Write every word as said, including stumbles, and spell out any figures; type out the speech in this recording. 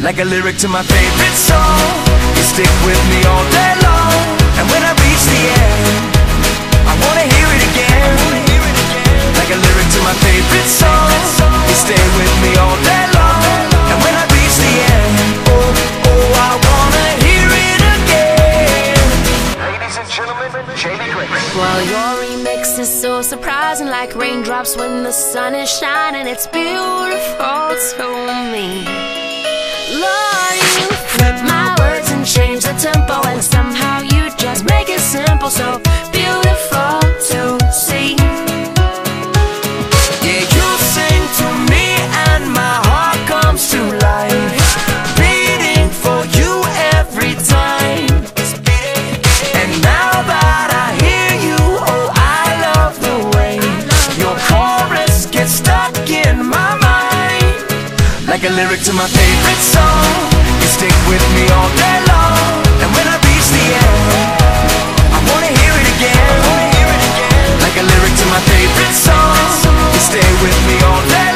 like a lyric to my favorite song. You stick with me all day long, and when I reach the end, I wanna hear it again, like a lyric to my favorite song. You stay with me all day long, and when I reach the end, oh, oh, I wanna hear it again. Ladies and gentlemen, Jamie Grace. Well, your remix is so surprising, like raindrops when the sun is shining. It's beautiful to me. Lord, you flip my words and change the tempo, and somehow you just make it simple, so beautiful to see. Yeah, you sing to me and my heart comes to life, beating for you every time. And now that I hear you, oh, I love the way your chorus gets stuck in my mind, like a lyric to my favorite song. You stick with me all day long, and when I reach the end, I wanna hear it again, like a lyric to my favorite song. You stay with me all day long.